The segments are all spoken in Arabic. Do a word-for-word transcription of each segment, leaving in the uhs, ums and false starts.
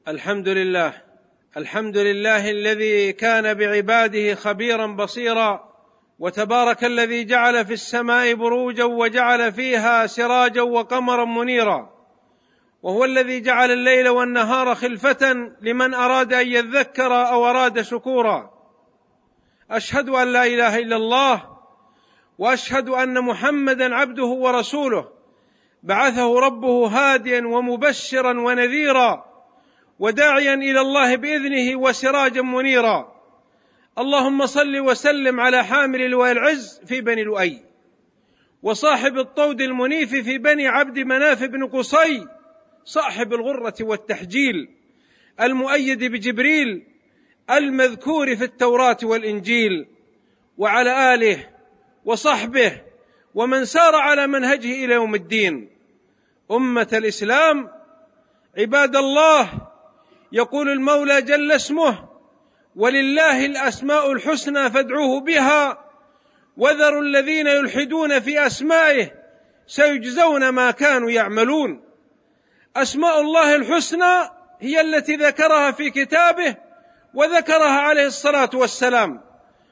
الحمد لله الحمد لله الذي كان بعباده خبيرا بصيرا، وتبارك الذي جعل في السماء بروجا وجعل فيها سراجا وقمرا منيرا، وهو الذي جعل الليل والنهار خلفة لمن أراد أن يذكر أو أراد شكورا. أشهد أن لا إله إلا الله، وأشهد أن محمدا عبده ورسوله، بعثه ربه هاديا ومبشرا ونذيرا وداعيا إلى الله بإذنه وسراجا منيرا. اللهم صل وسلم على حامل لواء العز في بني لؤي، وصاحب الطود المنيف في بني عبد مناف بن قصي، صاحب الغرة والتحجيل، المؤيد بجبريل، المذكور في التوراة والإنجيل، وعلى آله وصحبه ومن سار على منهجه إلى يوم الدين. أمة الإسلام، عباد الله، يقول المولى جل اسمه: ولله الأسماء الحسنى فادعوه بها وذروا الذين يلحدون في أسمائه سيجزون ما كانوا يعملون. أسماء الله الحسنى هي التي ذكرها في كتابه وذكرها عليه الصلاة والسلام،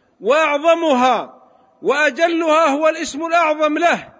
وأعظمها وأجلها هو الاسم الأعظم له،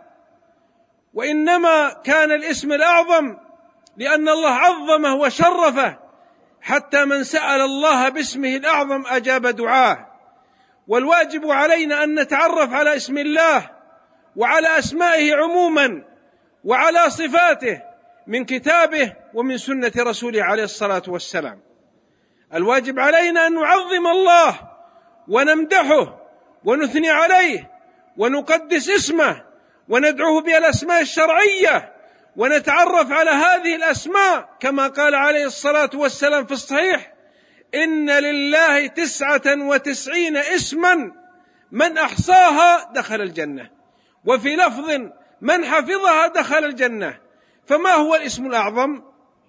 وإنما كان الاسم الأعظم لأن الله عظمه وشرفه، حتى من سأل الله باسمه الأعظم أجاب دعاه. والواجب علينا أن نتعرف على اسم الله وعلى أسمائه عموما وعلى صفاته من كتابه ومن سنة رسوله عليه الصلاة والسلام. الواجب علينا أن نعظم الله ونمدحه ونثني عليه ونقدس اسمه وندعوه بالأسماء الشرعية، ونتعرف على هذه الأسماء كما قال عليه الصلاة والسلام في الصحيح: إن لله تسعة وتسعين اسما من أحصاها دخل الجنة، وفي لفظ من حفظها دخل الجنة. فما هو الاسم الأعظم؟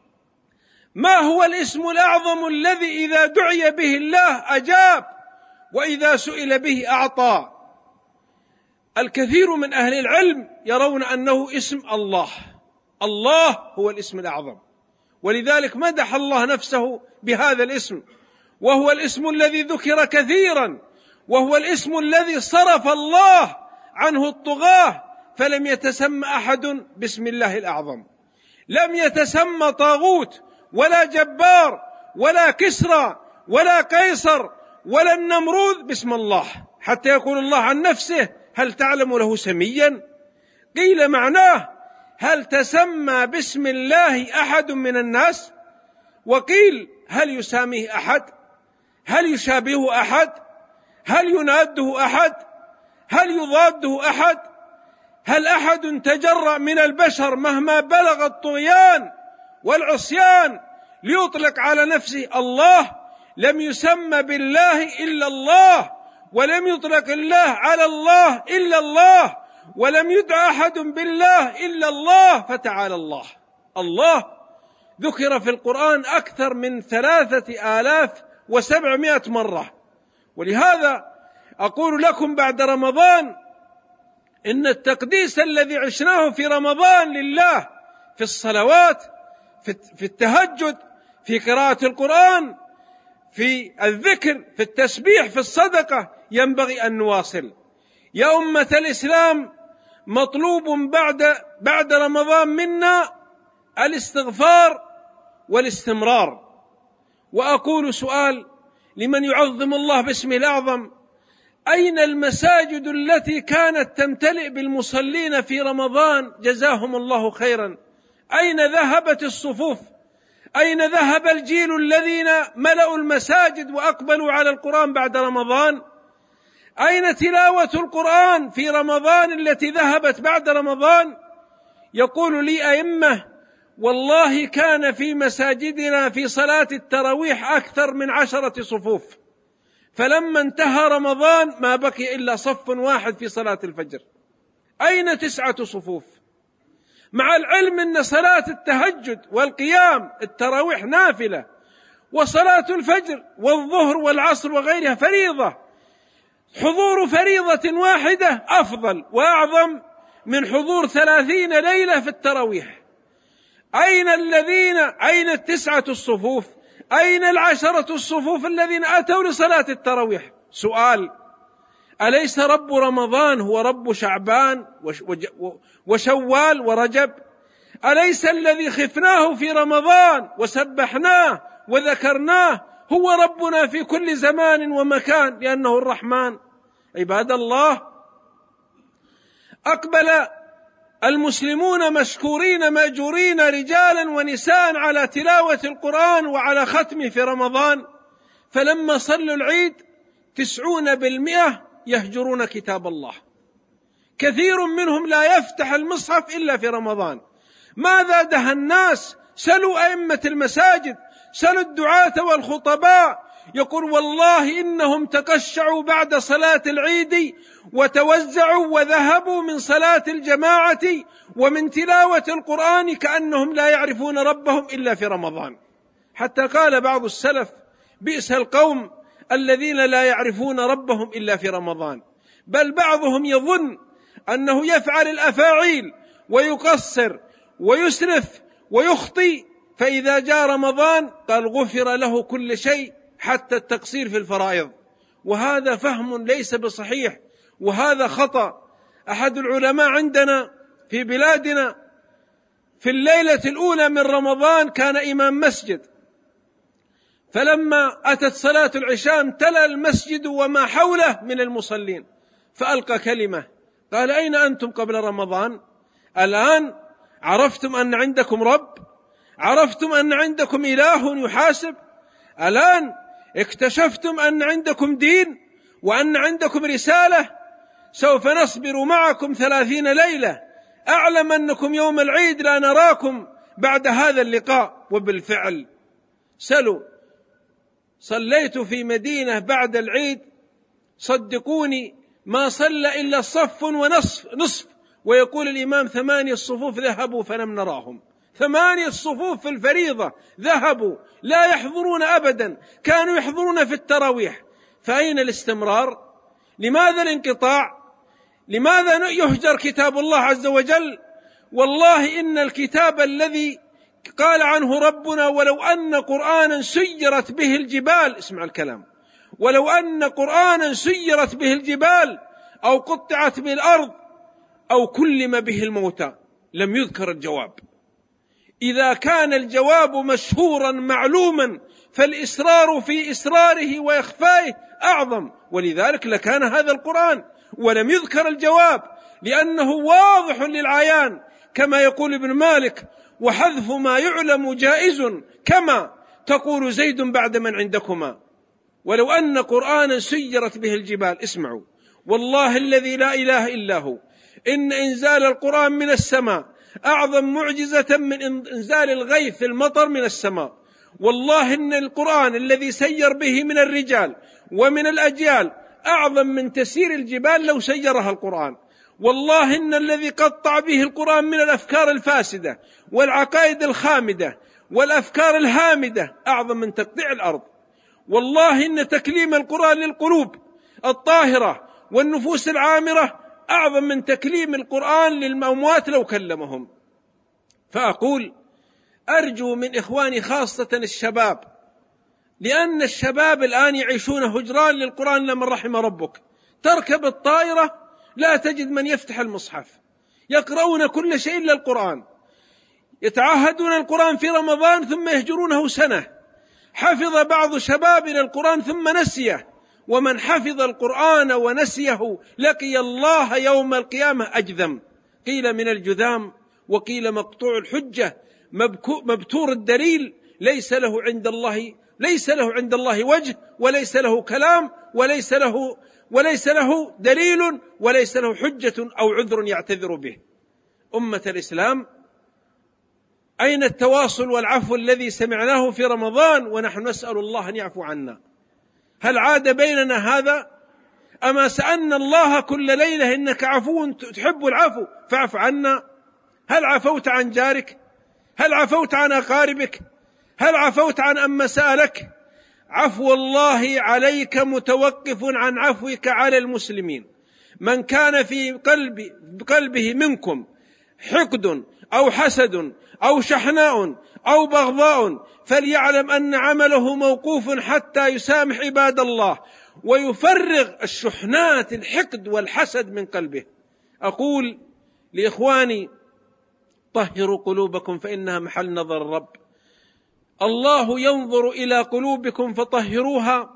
ما هو الاسم الأعظم الذي إذا دعي به الله أجاب وإذا سئل به أعطى؟ الكثير من أهل العلم يرون أنه اسم الله. الله هو الاسم الأعظم، ولذلك مدح الله نفسه بهذا الاسم، وهو الاسم الذي ذكر كثيرا، وهو الاسم الذي صرف الله عنه الطغاة، فلم يتسمى أحد باسم الله الأعظم. لم يتسمى طاغوت ولا جبار ولا كسرى ولا قيصر ولا النمرود باسم الله، حتى يقول الله عن نفسه: هل تعلم له سميا؟ قيل معناه: هل تسمى باسم الله أحد من الناس؟ وقيل: هل يساميه أحد؟ هل يشابهه أحد؟ هل يناده أحد؟ هل يضاده أحد؟ هل أحد تجرأ من البشر مهما بلغ الطغيان والعصيان ليطلق على نفسه الله؟ لم يسمى بالله إلا الله، ولم يطلق الله على الله إلا الله، ولم يدع أحد بالله إلا الله، فتعالى الله. الله ذكر في القرآن أكثر من ثلاثة آلاف وسبعمائة مرة. ولهذا أقول لكم بعد رمضان إن التقديس الذي عشناه في رمضان لله، في الصلوات، في التهجد، في قراءة القرآن، في الذكر، في التسبيح، في الصدقة، ينبغي أن نواصل. يا أمة الإسلام، مطلوب بعد بعد رمضان منا الاستغفار والاستمرار. وأقول سؤال لمن يعظم الله باسمه الأعظم: أين المساجد التي كانت تمتلئ بالمصلين في رمضان جزاهم الله خيرا؟ أين ذهبت الصفوف؟ أين ذهب الجيل الذين ملأوا المساجد وأقبلوا على القرآن بعد رمضان؟ أين تلاوة القرآن في رمضان التي ذهبت بعد رمضان؟ يقول لي أئمة: والله كان في مساجدنا في صلاة التراويح أكثر من عشرة صفوف، فلما انتهى رمضان ما بقي إلا صف واحد في صلاة الفجر. أين تسعة صفوف؟ مع العلم أن صلاة التهجد والقيام التراويح نافلة، وصلاة الفجر والظهر والعصر وغيرها فريضة. حضور فريضة واحدة أفضل وأعظم من حضور ثلاثين ليلة في التراويح. أين الذين أين التسعة الصفوف؟ أين العشرة الصفوف الذين أتوا لصلاة التراويح؟ سؤال: أليس رب رمضان هو رب شعبان وشوال ورجب؟ أليس الذي خفناه في رمضان وسبحناه وذكرناه هو ربنا في كل زمان ومكان لأنه الرحمن؟ عباد الله، أقبل المسلمون مشكورين مأجورين رجالا ونساء على تلاوة القرآن وعلى ختمه في رمضان، فلما صلوا العيد تسعون بالمئة يهجرون كتاب الله، كثير منهم لا يفتح المصحف إلا في رمضان. ماذا دهى الناس؟ سلوا أئمة المساجد، سلوا الدعاة والخطباء، يقول والله إنهم تقشعوا بعد صلاة العيد وتوزعوا وذهبوا من صلاة الجماعة ومن تلاوة القرآن كأنهم لا يعرفون ربهم إلا في رمضان. حتى قال بعض السلف: بئس القوم الذين لا يعرفون ربهم إلا في رمضان. بل بعضهم يظن أنه يفعل الأفاعيل ويقصر ويسرف ويخطي، فإذا جاء رمضان قال غفر له كل شيء حتى التقصير في الفرائض، وهذا فهم ليس بصحيح، وهذا خطأ. أحد العلماء عندنا في بلادنا في الليلة الأولى من رمضان كان إمام مسجد، فلما أتت صلاة العشاء امتلأ المسجد وما حوله من المصلين، فألقى كلمة قال: أين أنتم قبل رمضان؟ الآن عرفتم أن عندكم رب؟ عرفتم أن عندكم إله يحاسب؟ الآن اكتشفتم أن عندكم دين وأن عندكم رسالة؟ سوف نصبر معكم ثلاثين ليلة، أعلم أنكم يوم العيد لا نراكم بعد هذا اللقاء. وبالفعل سلوا. صليت في مدينة بعد العيد، صدقوني ما صلى إلا صف ونصف نصف، ويقول الإمام: ثمانية الصفوف ذهبوا فلم نراهم. ثمانية الصفوف في الفريضة ذهبوا، لا يحضرون أبدا، كانوا يحضرون في التراويح. فأين الاستمرار؟ لماذا الانقطاع؟ لماذا يهجر كتاب الله عز وجل؟ والله إن الكتاب الذي قال عنه ربنا: ولو أن قرآنا سيرت به الجبال، اسمع الكلام، ولو أن قرآنا سيرت به الجبال أو قطعت به الأرض أو كلم به الموتى لم يذكر الجواب. إذا كان الجواب مشهورا معلوما فالإصرار في إصراره وإخفائه أعظم، ولذلك لكان هذا القرآن ولم يذكر الجواب، لأنه واضح للعيان كما يقول ابن مالك: وحذف ما يعلم جائز كما تقول زيد بعد من عندكما. ولو أن قرآنا سيرت به الجبال، اسمعوا، والله الذي لا إله إلا هو، إن إنزال القرآن من السماء أعظم معجزة من إنزال الغيث المطر من السماء. والله إن القرآن الذي سير به من الرجال ومن الأجيال أعظم من تسير الجبال لو سيرها القرآن. والله إن الذي قطع به القرآن من الأفكار الفاسدة والعقائد الخامدة والأفكار الهامدة أعظم من تقطيع الأرض. والله إن تكليم القرآن للقلوب الطاهرة والنفوس العامرة أعظم من تكليم القرآن للأموات لو كلمهم. فأقول أرجو من إخواني خاصة الشباب، لأن الشباب الآن يعيشون هجران للقرآن لمن رحم ربك. تركب الطائرة لا تجد من يفتح المصحف، يقرؤون كل شيء إلا القرآن، يتعاهدون القرآن في رمضان ثم يهجرونه سنة. حفظ بعض شبابنا القرآن ثم نسيه، ومن حفظ القرآن ونسيه لقي الله يوم القيامة أجذم. قيل من الجذام، وقيل مقطوع الحجة، مبتور الدليل، ليس له عند الله ليس له عند الله وجه، وليس له كلام، وليس له وليس له دليل، وليس له حجة أو عذر يعتذر به. أمة الإسلام، أين التواصل والعفو الذي سمعناه في رمضان ونحن نسأل الله أن يعفو عنا؟ هل عاد بيننا هذا؟ أما سألنا الله كل ليلة: إنك عفو تحب العفو فاعف عنا؟ هل عفوت عن جارك؟ هل عفوت عن أقاربك؟ هل عفوت عن أما سألك؟ عفو الله عليك متوقف عن عفوك على المسلمين. من كان في قلب قلبه منكم حقد أو حسد أو شحناء أو بغضاء فليعلم أن عمله موقوف حتى يسامح عباد الله ويفرغ الشحنات الحقد والحسد من قلبه. أقول لإخواني: طهروا قلوبكم فإنها محل نظر الرب. الله ينظر إلى قلوبكم فطهروها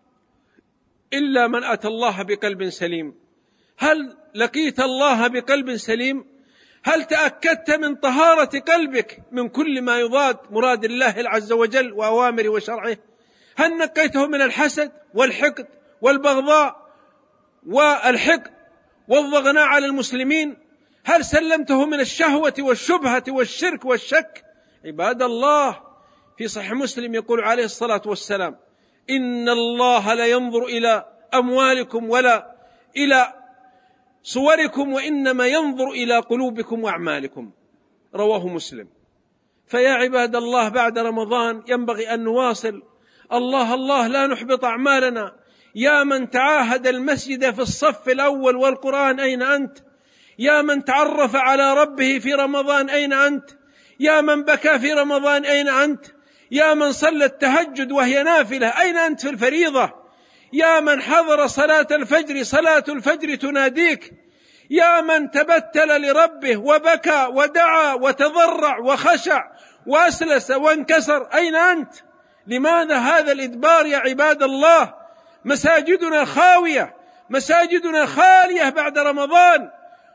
إلا من أتى الله بقلب سليم. هل لقيت الله بقلب سليم؟ هل تأكدت من طهارة قلبك من كل ما يضاد مراد الله عز وجل وأوامره وشرعه؟ هل نقيته من الحسد والحقد والبغضاء والحقد والضغناء على المسلمين؟ هل سلمته من الشهوة والشبهة والشرك والشك؟ عباد الله، في صحيح مسلم يقول عليه الصلاة والسلام: إن الله لا ينظر إلى أموالكم ولا إلى صوركم وإنما ينظر إلى قلوبكم وأعمالكم. رواه مسلم. فيا عباد الله، بعد رمضان ينبغي أن نواصل. الله الله لا نحبط أعمالنا. يا من تعاهد المسجد في الصف الأول والقرآن، أين أنت؟ يا من تعرف على ربه في رمضان، أين أنت؟ يا من بكى في رمضان، أين أنت؟ يا من صلى التهجد وهي نافلة، أين أنت في الفريضة؟ يا من حضر صلاة الفجر، صلاة الفجر تناديك. يا من تبتل لربه وبكى ودعا وتضرع وخشع وأسلس وانكسر، أين أنت؟ لماذا هذا الإدبار يا عباد الله؟ مساجدنا خاوية، مساجدنا خالية بعد رمضان،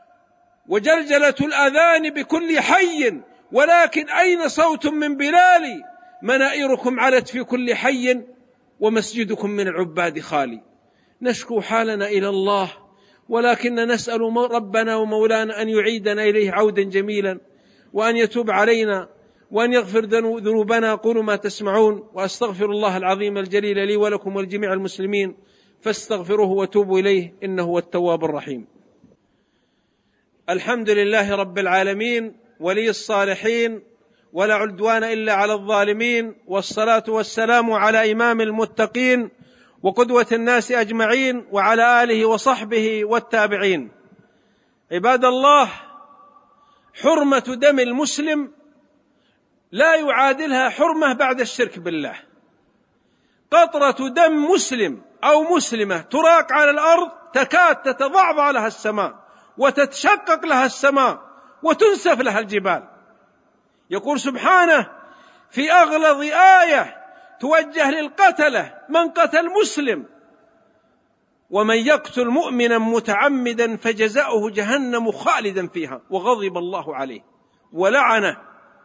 وجلجلة الأذان بكل حي، ولكن أين صوت من بلال؟ منائركم علت في كل حي ومسجدكم من العباد خالي. نشكو حالنا إلى الله، ولكن نسأل ربنا ومولانا أن يعيدنا إليه عودا جميلا، وأن يتوب علينا، وأن يغفر ذنوبنا. قولوا ما تسمعون، وأستغفر الله العظيم الجليل لي ولكم ولجميع المسلمين، فاستغفروه وتوبوا إليه إنه هو التواب الرحيم. الحمد لله رب العالمين، ولي الصالحين، ولا عدوان إلا على الظالمين، والصلاة والسلام على إمام المتقين وقدوة الناس أجمعين، وعلى آله وصحبه والتابعين. عباد الله، حرمة دم المسلم لا يعادلها حرمة بعد الشرك بالله. قطرة دم مسلم أو مسلمة تراق على الأرض تكاد تتضعضع لها السماء وتتشقق لها السماء وتنسف لها الجبال. يقول سبحانه في أغلظ آية توجه للقتلة: من قتل مسلم ومن يقتل مؤمنا متعمدا فجزاؤه جهنم خالدا فيها وغضب الله عليه ولعنه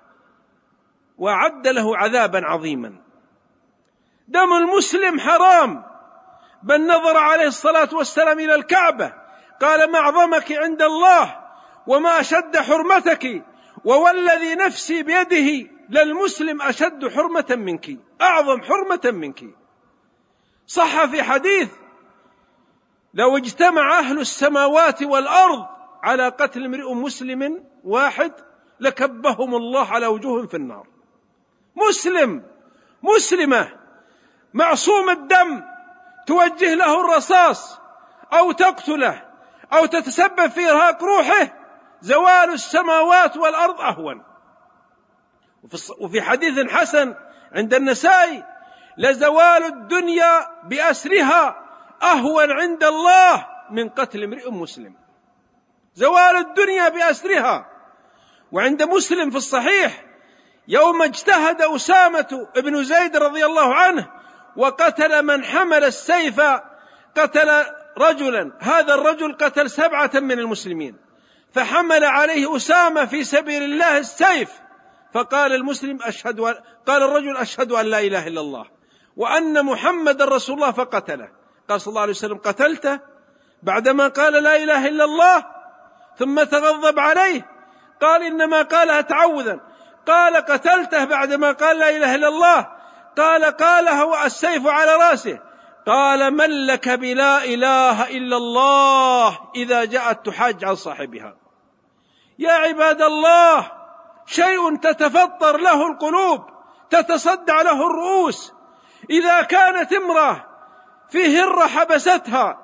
وأعد له عذابا عظيما. دم المسلم حرام، بل نظر عليه الصلاة والسلام إلى الكعبة قال: ما أعظمك عند الله وما أشد حرمتك، ووالذي نفسي بيده للمسلم أشد حرمة منك، أعظم حرمة منك. صح في حديث: لو اجتمع أهل السماوات والأرض على قتل امرئ مسلم واحد لكبهم الله على وجوههم في النار. مسلم، مسلمة، معصوم الدم، توجه له الرصاص أو تقتله أو تتسبب في إرهاق روحه، زوال السماوات والأرض أهون. وفي حديث حسن عند النسائي: لزوال الدنيا بأسرها أهون عند الله من قتل امرئ مسلم. زوال الدنيا بأسرها. وعند مسلم في الصحيح: يوم اجتهد أسامة بن زيد رضي الله عنه وقتل من حمل السيف، قتل رجلا، هذا الرجل قتل سبعة من المسلمين، فحمل عليه أسامة في سبيل الله السيف، فقال المسلم أشهد و... قال الرجل: أشهد أن لا إله إلا الله وأن محمد رسول الله، فقتله. قال صلى الله عليه وسلم: قتلته بعدما قال لا إله إلا الله؟ ثم تغضب عليه، قال: إنما قالها تعوذا. قال: قتلته بعدما قال لا إله إلا الله؟ قال: قالها والسيف على رأسه. قال: من لك بلا إله إلا الله إذا جاءت تحاج عن صاحبها. يا عباد الله، شيء تتفطر له القلوب، تتصدع له الرؤوس. إذا كانت امرأة في هرة حبستها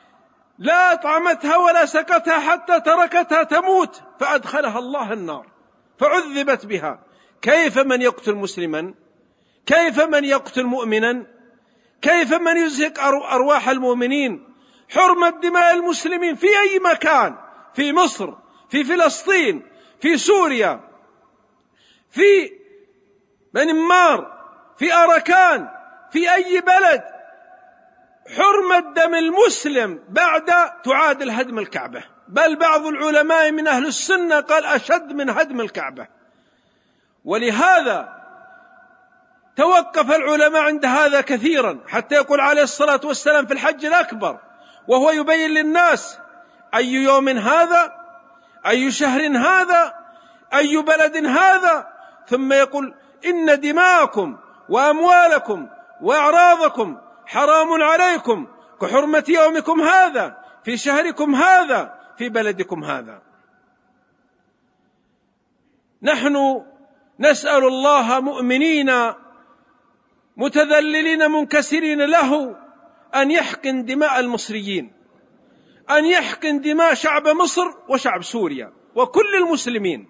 لا أطعمتها ولا سقتها حتى تركتها تموت فأدخلها الله النار، فعذبت بها. كيف من يقتل مسلما؟ كيف من يقتل مؤمنا؟ كيف من يزهق أرواح المؤمنين؟ حرمة دماء المسلمين في أي مكان، في مصر، في فلسطين، في سوريا، في منمار، في أراكان، في أي بلد، حرمة دم المسلم بعد تعادل هدم الكعبة، بل بعض العلماء من أهل السنة قال أشد من هدم الكعبة. ولهذا توقف العلماء عند هذا كثيرا، حتى يقول عليه الصلاة والسلام في الحج الأكبر وهو يبين للناس أي يوم هذا، أي شهر هذا، أي بلد هذا، ثم يقول إن دماءكم وأموالكم وأعراضكم حرام عليكم كحرمة يومكم هذا في شهركم هذا في بلدكم هذا. نحن نسأل الله مؤمنين متذللين منكسرين له أن يحقن دماء المصريين، أن يحقن دماء شعب مصر وشعب سوريا وكل المسلمين.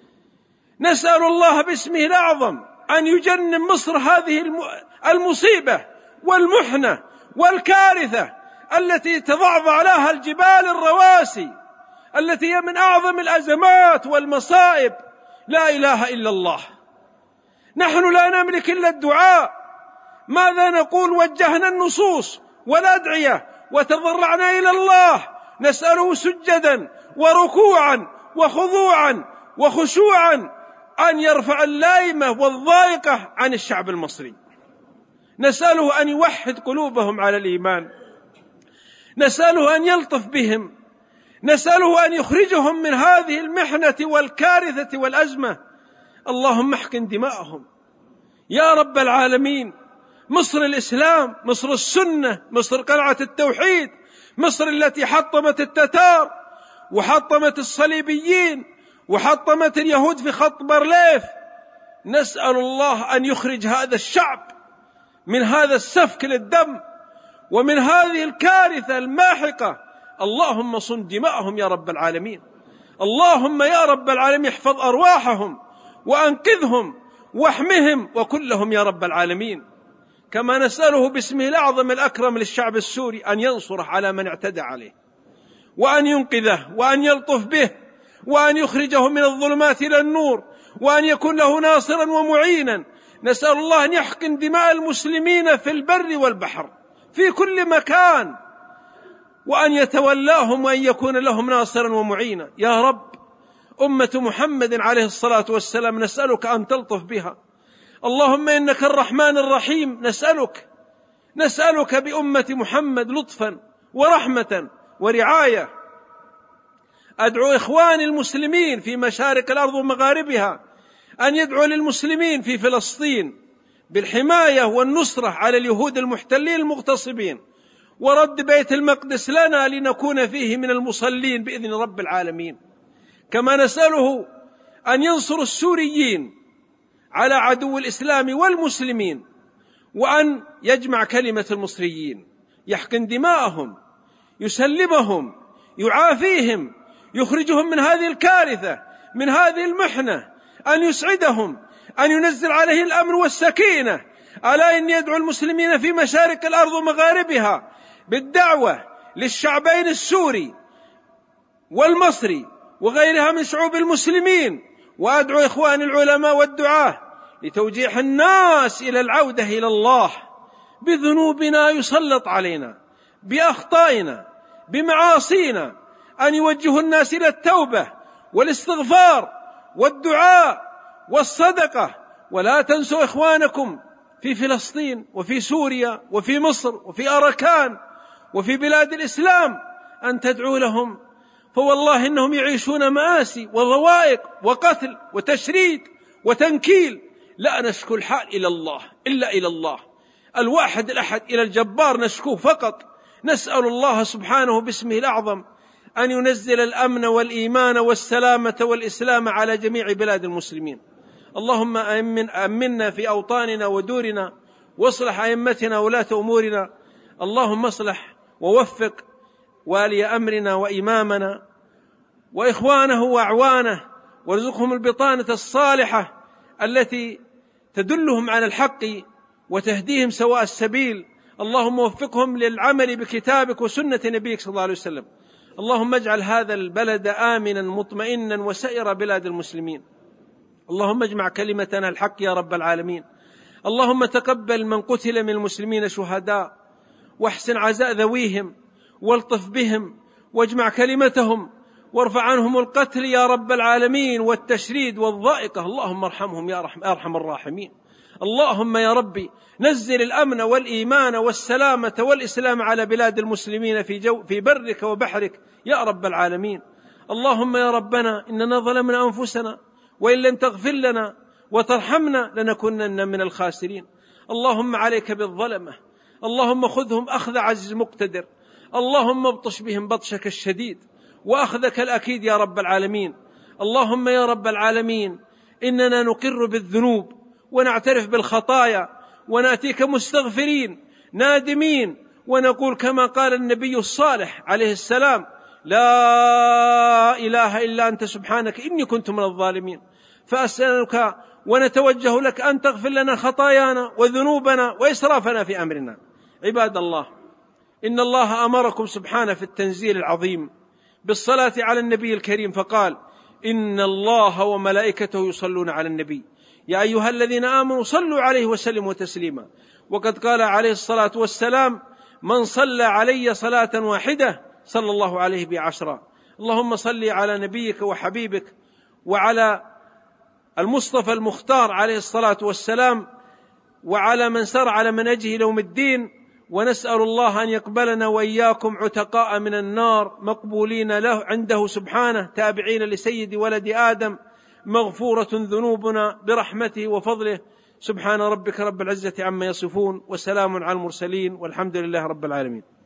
نسأل الله باسمه الأعظم أن يجنب مصر هذه المصيبة والمحنة والكارثة التي تضعضع لها الجبال الرواسي، التي هي من أعظم الأزمات والمصائب. لا إله إلا الله. نحن لا نملك إلا الدعاء. ماذا نقول؟ وجهنا النصوص والأدعية وتضرعنا إلى الله، نسأله سجدا وركوعا وخضوعا وخشوعا أن يرفع اللائمة والضائقة عن الشعب المصري. نسأله أن يوحد قلوبهم على الإيمان، نسأله أن يلطف بهم، نسأله أن يخرجهم من هذه المحنة والكارثة والأزمة. اللهم احقن دماءهم يا رب العالمين. مصر الإسلام، مصر السنة، مصر قلعة التوحيد، مصر التي حطمت التتار وحطمت الصليبيين وحطمت اليهود في خط بارليف. نسأل الله أن يخرج هذا الشعب من هذا السفك للدم ومن هذه الكارثة الماحقة. اللهم صن دماءهم يا رب العالمين. اللهم يا رب العالمين احفظ أرواحهم وأنقذهم واحمهم وكلهم يا رب العالمين. كما نسأله باسمه الأعظم الأكرم للشعب السوري أن ينصره على من اعتدى عليه، وأن ينقذه، وأن يلطف به، وأن يخرجه من الظلمات إلى النور، وأن يكون له ناصرا ومعينا. نسأل الله أن يحقن دماء المسلمين في البر والبحر في كل مكان، وأن يتولاهم وأن يكون لهم ناصرا ومعينا يا رب. أمة محمد عليه الصلاة والسلام نسألك أن تلطف بها. اللهم إنك الرحمن الرحيم، نسألك نسألك بأمة محمد لطفا ورحمة ورعاية. أدعو إخواني المسلمين في مشارق الأرض ومغاربها أن يدعو للمسلمين في فلسطين بالحماية والنصرة على اليهود المحتلين المغتصبين، ورد بيت المقدس لنا لنكون فيه من المصلين بإذن رب العالمين. كما نسأله أن ينصر السوريين على عدو الإسلام والمسلمين، وأن يجمع كلمة المصريين، يحقن دماءهم، يسلمهم، يعافيهم، يخرجهم من هذه الكارثة، من هذه المحنة، أن يسعدهم، أن ينزل عليه الأمن والسكينة. ألا إن يدعو المسلمين في مشارق الأرض ومغاربها بالدعوة للشعبين السوري والمصري وغيرها من شعوب المسلمين. وأدعو إخواني العلماء والدعاة لتوجيه الناس إلى العودة إلى الله. بذنوبنا يسلط علينا، بأخطائنا، بمعاصينا، أن يوجهوا الناس إلى التوبة والاستغفار والدعاء والصدقة. ولا تنسوا إخوانكم في فلسطين وفي سوريا وفي مصر وفي أراكان وفي بلاد الإسلام أن تدعوا لهم، فوالله إنهم يعيشون مآسي وضوائق وقتل وتشريد وتنكيل. لا نشكو الحال إلى الله إلا إلى الله الواحد الأحد، إلى الجبار نشكوه فقط. نسأل الله سبحانه باسمه الأعظم أن ينزل الأمن والإيمان والسلامة والإسلام على جميع بلاد المسلمين. اللهم أمن أمنا في أوطاننا ودورنا، واصلح أئمتنا ولاة أمورنا. اللهم اصلح ووفق والي أمرنا وإمامنا وإخوانه وأعوانه وارزقهم البطانة الصالحة التي تدلهم على الحق وتهديهم سواء السبيل. اللهم وفقهم للعمل بكتابك وسنة نبيك صلى الله عليه وسلم. اللهم اجعل هذا البلد آمنا مطمئنا وسائر بلاد المسلمين. اللهم اجمع كلمتنا الحق يا رب العالمين. اللهم تقبل من قتل من المسلمين شهداء، واحسن عزاء ذويهم، والطف بهم، واجمع كلمتهم، وارفع عنهم القتل يا رب العالمين والتشريد والضائقة. اللهم ارحمهم يا أرحم الراحمين. اللهم يا ربي نزل الأمن والإيمان والسلامة والإسلام على بلاد المسلمين في, جو في برك وبحرك يا رب العالمين. اللهم يا ربنا إننا ظلمنا أنفسنا، وإن لم تغفر لنا وترحمنا لنكونن من الخاسرين. اللهم عليك بالظلمة، اللهم خذهم أخذ عزيز مقتدر، اللهم ابطش بهم بطشك الشديد وأخذك الأكيد يا رب العالمين. اللهم يا رب العالمين إننا نقر بالذنوب ونعترف بالخطايا ونأتيك مستغفرين نادمين، ونقول كما قال النبي الصالح عليه السلام: لا إله إلا أنت سبحانك إني كنت من الظالمين. فأسألك ونتوجه لك أن تغفر لنا خطايانا وذنوبنا وإسرافنا في أمرنا. عباد الله، إن الله أمركم سبحانه في التنزيل العظيم بالصلاة على النبي الكريم، فقال: إن الله وملائكته يصلون على النبي يا أيها الذين آمنوا صلوا عليه وسلموا تسليما. وقد قال عليه الصلاة والسلام: من صلى علي صلاة واحدة صلى الله عليه بعشرة. اللهم صل على نبيك وحبيبك وعلى المصطفى المختار عليه الصلاة والسلام وعلى من سار على منهجه يوم الدين. ونسأل الله أن يقبلنا وإياكم عتقاء من النار مقبولين له عنده سبحانه، تابعين لسيد ولد آدم، مغفورة ذنوبنا برحمته وفضله. سبحان ربك رب العزة عما يصفون، وسلام على المرسلين، والحمد لله رب العالمين.